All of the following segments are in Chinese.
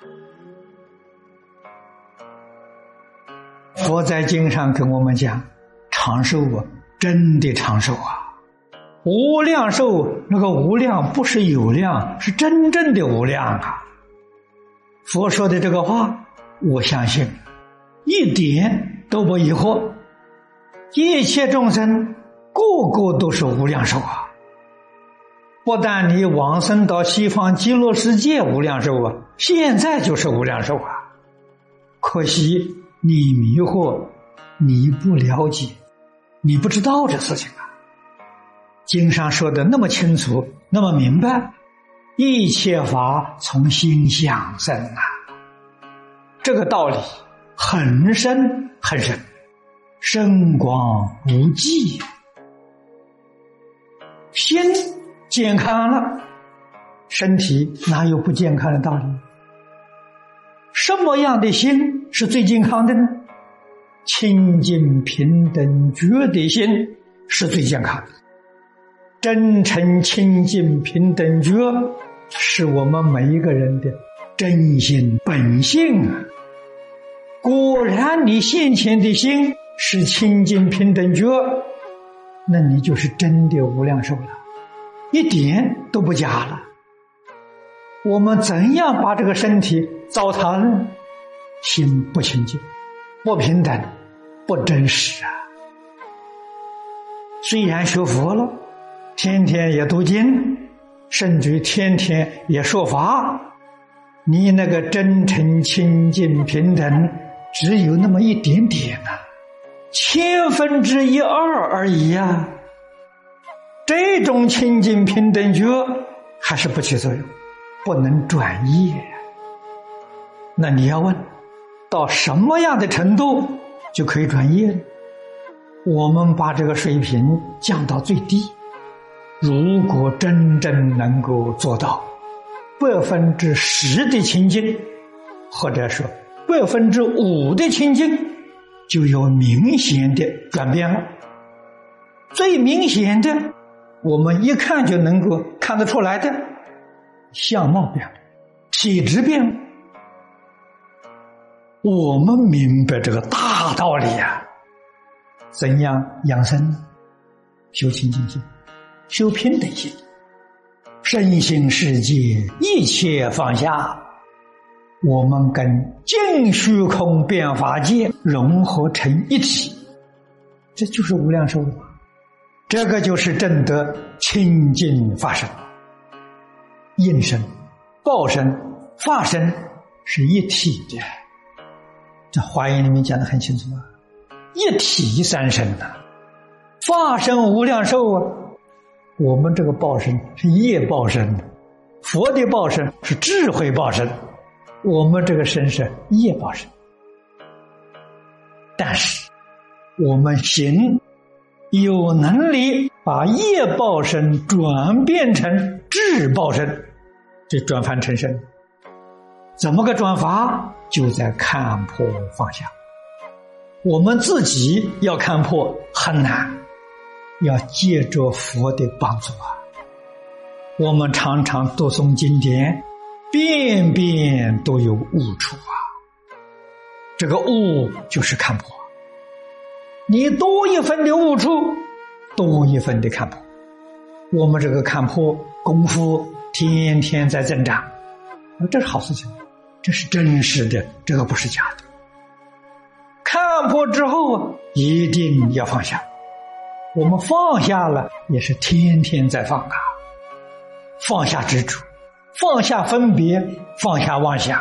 佛在经上跟我们讲，长寿啊，真的长寿啊。无量寿，那个无量不是有量，是真正的无量啊。佛说的这个话，我相信一点都不疑惑。一切众生个个都是无量寿啊。不但你往生到西方极乐世界无量寿啊，现在就是无量寿啊。可惜你迷惑，你不了解，你不知道这事情啊。经上说的那么清楚，那么明白，一切法从心想生啊。这个道理很深很深，深广无际。心健康了，身体哪有不健康的道理？什么样的心是最健康的呢？清净平等觉的心是最健康的。真诚清净平等觉是我们每一个人的真心本性啊。果然你现前的心是清净平等觉，那你就是真的无量寿了，一点都不假了。我们怎样把这个身体糟蹋了？心不清净，不平等，不真实啊。虽然学佛了，天天也读经，甚至于天天也说法，你那个真诚清净平等只有那么一点点啊，1/1000-1/2而已啊。这种清净平等觉还是不起作用，不能转业。那你要问，到什么样的程度就可以转业呢？我们把这个水平降到最低，如果真正能够做到10%的清净，或者说5%的清净，就有明显的转变了。最明显的，我们一看就能够看得出来的，相貌变了，体质变了。我们明白这个大道理啊。怎样养生？修清净心，修平等心，身心世界一切放下，我们跟净虚空变法界融合成一体，这就是无量寿了。这个就是证得清净法身。应身、报身、法身是一体的，这华严里面讲得很清楚啊，一体三身啊。法身无量寿啊，我们这个报身是业报身，佛的报身是智慧报身，我们这个身是业报身。但是我们行有能力把业报身转变成智报身，这转凡成身。怎么个转法？就在看破放下。我们自己要看破很难，要借着佛的帮助啊。我们常常读诵经典，遍遍都有悟处啊。这个悟就是看破，你多一分的悟处，多一分的看破。我们这个看破功夫天天在增长，这是好事情，这是真实的，这个不是假的。看破之后啊，一定要放下。我们放下了，也是天天在放啊。放下执着，放下分别，放下妄想。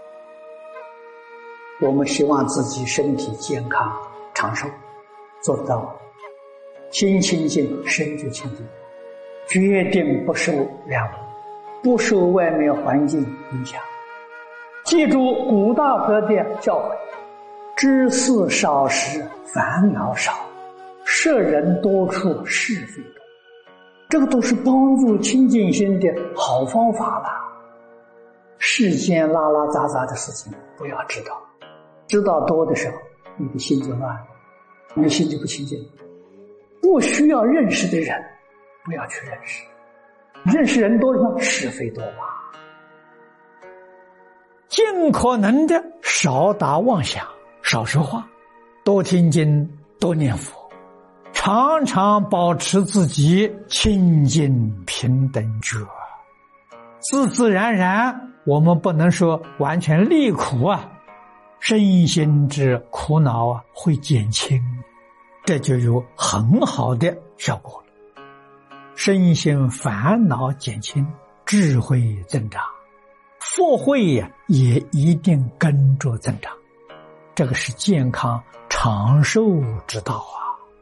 我们希望自己身体健康长寿，做得到。心清净，身就清净，决定不受染污，不受外面环境影响。记住古大德的教诲，知事少时烦恼少，摄人多处是非多。这个都是帮助清净心的好方法了。世间拉拉杂杂的事情不要知道，知道多的时候，你的心就乱了，你的心就不清净。不需要认识的人，不要去认识。认识人多了，是非多嘛。 尽可能的少打妄想，少说话，多听经，多念佛，常常保持自己清净平等觉，自自然然，我们不能说完全离苦啊，身心之苦恼啊会减轻，这就有很好的效果了。身心烦恼减轻，智慧增长，福慧呀也一定跟着增长，这个是健康长寿之道啊。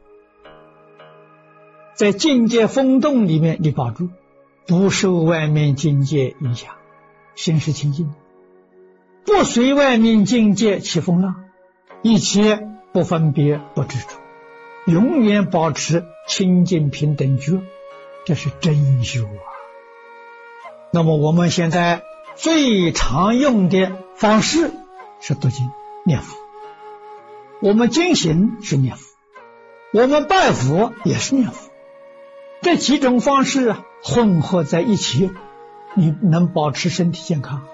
在境界风动里面你保住，不受外面境界影响，心是清净，不随外面境界起风浪，一切不分别不执着，永远保持清净平等觉，这是真修啊。那么我们现在最常用的方式是读经念佛，我们经行是念佛，我们拜佛也是念佛，这几种方式啊混合在一起，你能保持身体健康。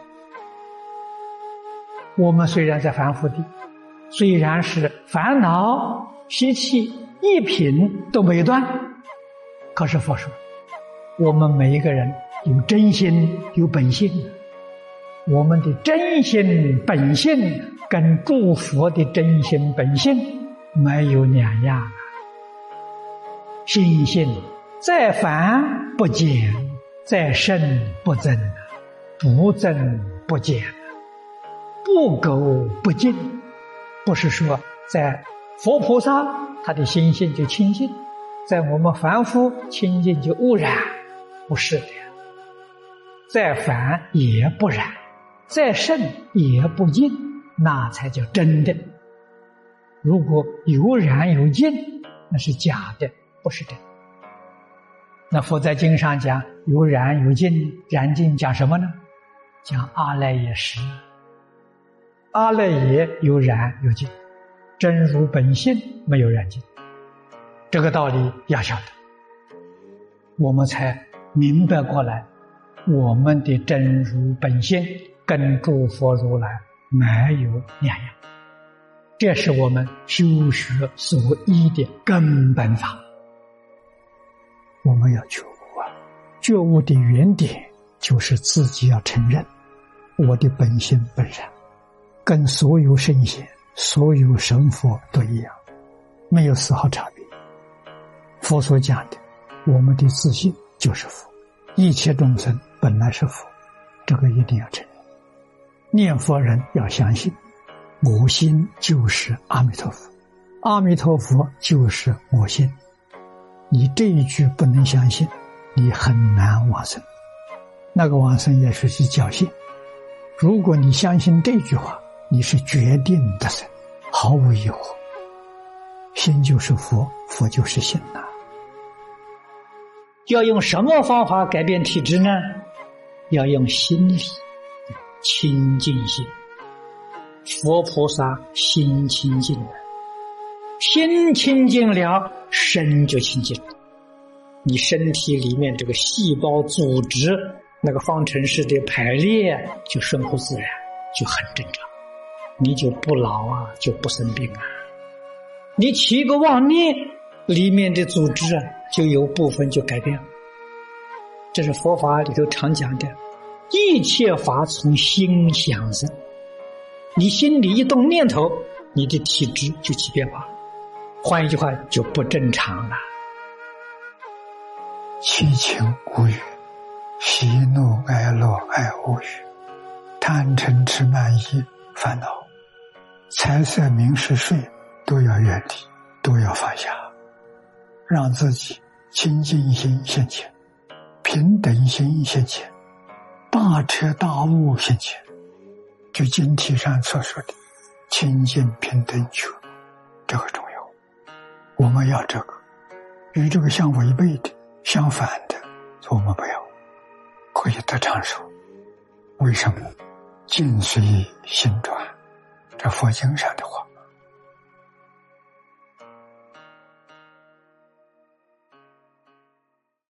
我们虽然在凡夫地，虽然是烦恼习气一品都没断，可是佛说我们每一个人有真心有本性，我们的真心本性跟诸佛的真心本性没有两样啊。心性再凡不减，再胜不增，不增不减，不垢不净。不是说在佛菩萨他的心性就清净，在我们凡夫清净就污染，不是的。再凡也不染，再胜也不净，那才叫真的。如果有染有净，那是假的，不是真的。那佛在经上讲有染有净，染净讲什么呢？讲阿赖耶识。阿赖耶有染有净，真如本性没有染净，这个道理要晓得，我们才明白过来，我们的真如本性跟诸佛如来没有两样，这是我们修学所依的根本法。我们要觉悟啊，觉悟的原点就是自己要承认我的本性本善，跟所有圣贤所有神佛都一样，没有丝毫差别。佛所讲的我们的自信就是佛，一切众生本来是佛，这个一定要承认。念佛人要相信我心就是阿弥陀佛，阿弥陀佛就是我心，你这一句不能相信，你很难往生。那个往生也是侥幸，如果你相信这句话，你是决定得生，毫无疑惑。心就是佛，佛就是心呐。要用什么方法改变体质呢？要用心理清净心。佛菩萨心清净了，心清净了，身就清净了。你身体里面这个细胞组织那个方程式的排列就顺乎自然，就很正常，你就不老啊，就不生病啊。你起一个妄念，里面的组织啊就有部分就改变了。这是佛法里头常讲的，一切法从心想生。你心里一动念头，你的体质就起变化，换一句话就不正常了。 七情五欲，喜怒哀乐爱恶欲，贪嗔痴慢疑烦恼，财色名食睡都要远离，都要放下，让自己清净心现前，平等心现前，大彻大悟现前。就经题上所说的清净平等觉，这个重要。我们要这个，与这个相违背的相反的我们不要，可以得长寿。为什么？境随心转，这佛经上的话。